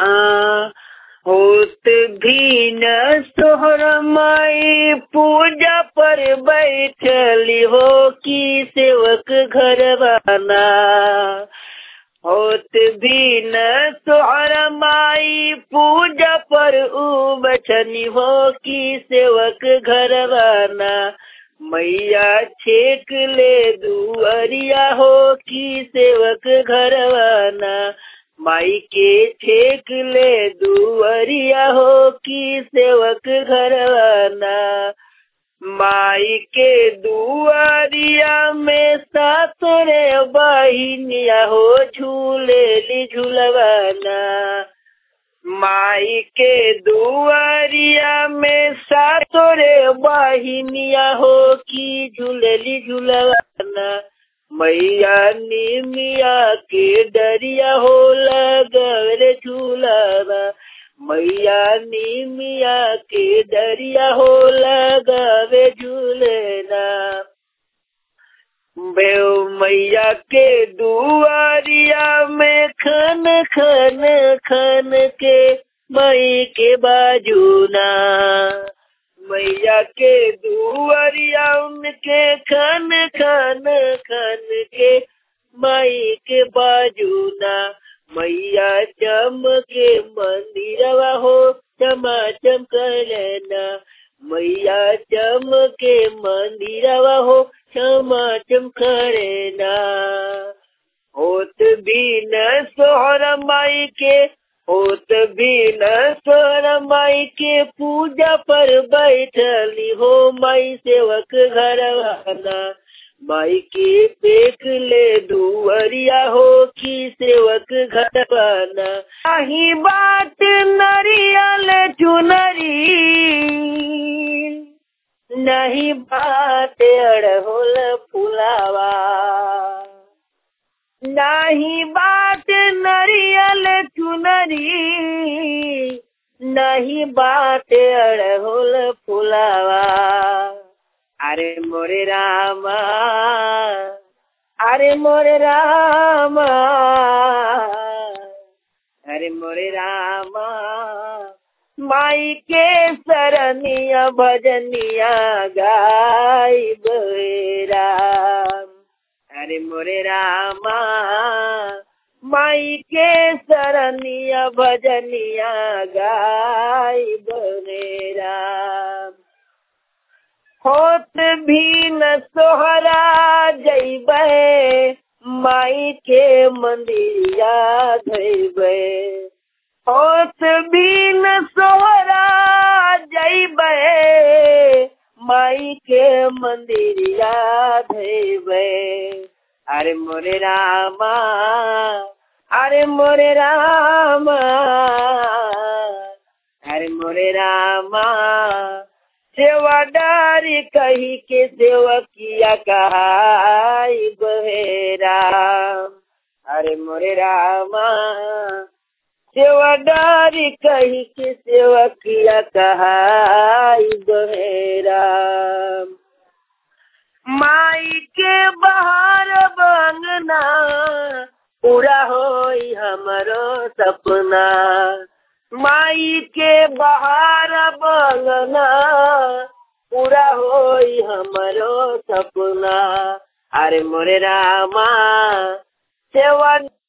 आ होत भी न सोहर माई पूजा पर बैठली हो कि सेवक घरवाना। होत भी न सोहर माई पूजा पर बैठनी हो कि सेवक घरवाना। मैया छेक ले दुअरिया हो कि सेवक घरवाना। माई के छेक ले दुअरिया हो कि सेवक घरवाना। माई के दुआरिया में सातरे बहिनिया हो झूलेली झूलवाना। माई के दुआरिया में सातरे बहिनिया हो कि झूलेली झूलवाना। मैया निमिया के डरिया हो लगल झूलावा। मैया निमिया के डरिया हो लगावे झूलना। बेव मैया के दुआरिया में खन खन खन के मई के बाजूना। मैया के दुआरिया उनके खन खन खन के मई के बाजूना। मैया चमके मंदिरवा हो चमाचम करना। मैया चमके मंदिरवा हो चमाचम करना। होत भी न सोहर माई के होत भी न सोहर माई के पूजा पर बैठली हो माई सेवक घरवाना। माई के पेक ले दुअरिया हो कि सेवक घरवाना। नाही बाट नरियल चुनरी नहीं बात अड़हुल फुलावा। नहीं बाट नरियल चुनरी नहीं बात अड़हुल फुलावा। अरे मोरे रामा अरे मोरे रामा अरे मोरे रामा। माई के सरनिया भजनिया गाई राम। अरे मोरे रामा माई के सरनिया भजनिया गाई राम। होत भी न सोहरा जइबे माई के मंदिरिया धइबे। होत भी न सोहरा जइबे माई के मंदिरिया धइबे। अरे मोरे रामा अरे मोरे रामा अरे मोरे रामा। सेवादारी कही के सेवकिया कहाई बहेराम। अरे मोरे रामा सेवादारी कही के सेवकिया कहाई बहेराम। माई के बहार बंगना पूरा होई हमरो सपना। माई के बहार बंगना पूरा होई हमरो सपना। अरे मोरे रामा सेवा